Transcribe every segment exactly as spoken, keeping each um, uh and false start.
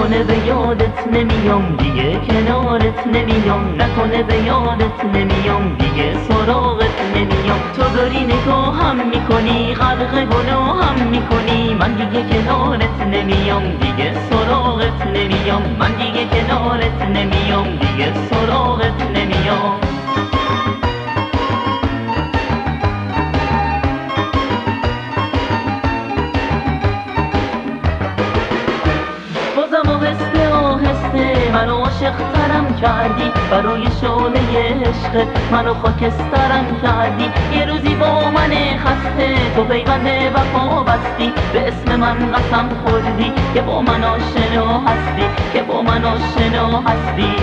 نکنه به یادت نمیام دیگه، کنارت نمیام، نکنه به یادت نمیام دیگه، سراغت نمیام. تو داری نگاهم میکنی، غرق گناهم میکنی، من دیگه کنارت نمیام دیگه، سراغت نمیام، من دیگه کنارت نمیام دیگه، سراغت نمیام. بازم آهسته آهسته منو عاشق ترم کردی، برای شعله عشقت منو خاکسترم کردی. یه روزی با من خسته تو پیوند وفا بستی، به اسم من قسم خوردی که با من آشنا هستی، که با من آشنا هستی.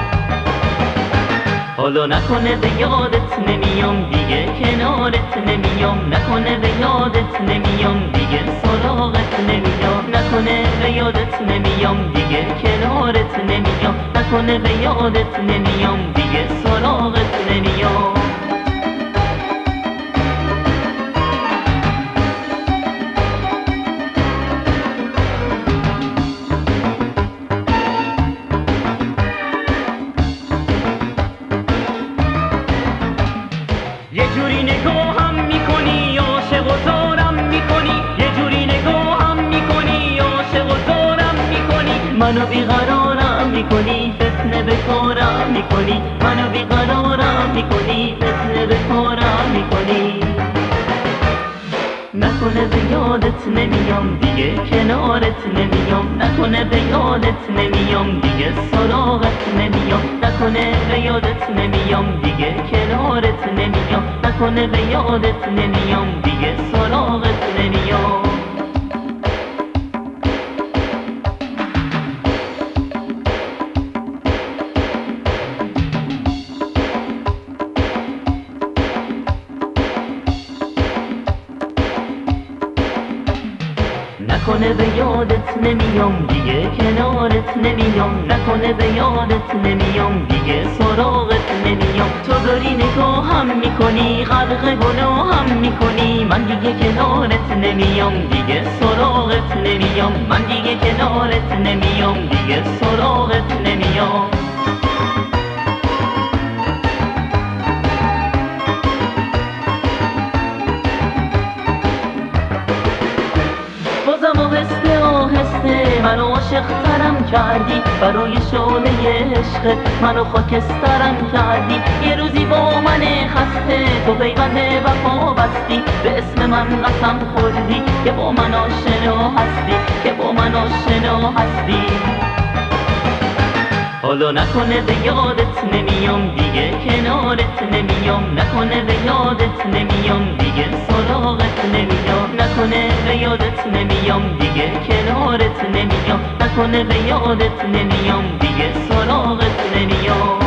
حالا نکنه به یادت نمیام دیگه، کنارت نمیام، نکنه به یادت نمیام دیگه، سراغت نمیام. نکنه به یادت نمیام دیگه، کنارت نمیام، نکنه به یادت نمیام دیگه، سراغت نمیام. یه جوری نگاهم میکنی، عاشق و زارم میکنی، یه جوری نگاهم میکنی، عاشق و زارم میکنی، منو بیقرارم میکنی، فتنه به کارم میکنی، منو بیقرارم میکنی، فتنه به کارم میکنی. نکنه به یادت نمیام دیگه، کنارت نمیام، نکنه به یادت نمیام دیگه، سراغت نمیام. نکنه به یادت نمیام دیگه، کنارت نمیام، نکنه به یادت نمیام دیگه، سراغت نمیام. نکنه به یادت نمیام دیگه، کنارت نمیام، نکنه به یادت نمیام دیگه، سراغت نمیام. تو داری نگاهم میکنی، غرق گناهم میکنی، من دیگه کنارت نمیام دیگه، سراغت نمیام، من دیگه کنارت نمیام دیگه، سراغت نمیام. بازم آهسته آهسته منو عاشق ترم کردی، برای شعله عشقت منو خاکسترم کردی. یه روزی با من خسته تو پیوند وفا بستی، به اسم من قسم خوردی که با من آشنا هستی، که با من آشنا هستی. حالا نکنه به یادت نمیام دیگه، کنارت نمیام، نکنه به یادت نمیام دیگه، سراغت نمیام. نکنه به یادت نمیام دیگه، کنارت نمیام، نکنه به یادت نمیام دیگه، سراغت نمیام.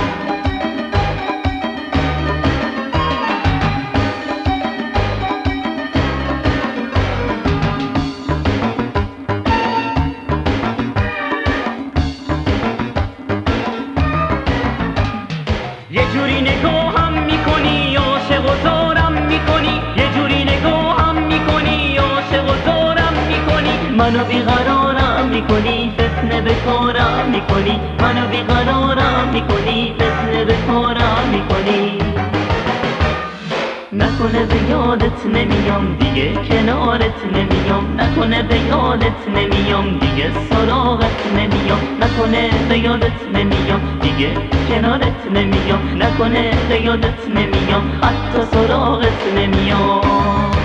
یه جوری نگاهم میکنی، عاشق و زارم میکنی، یه جوری نگاهم میکنی، عاشق و زارم میکنی، منو بیقرارم میکنی، فتنه به کارم میکنی، منو بیقرارم میکنی، فتنه به کارم میکنی. نکنه به یادت نمیام دیگه، کنارت نمیام، نکنه به یادت نمیام دیگه، سراغت نمیام. نکنه به یادت نمیام دیگه، کنارت نمیام، نکنه به یادت نمیام، حتی سراغت نمیام.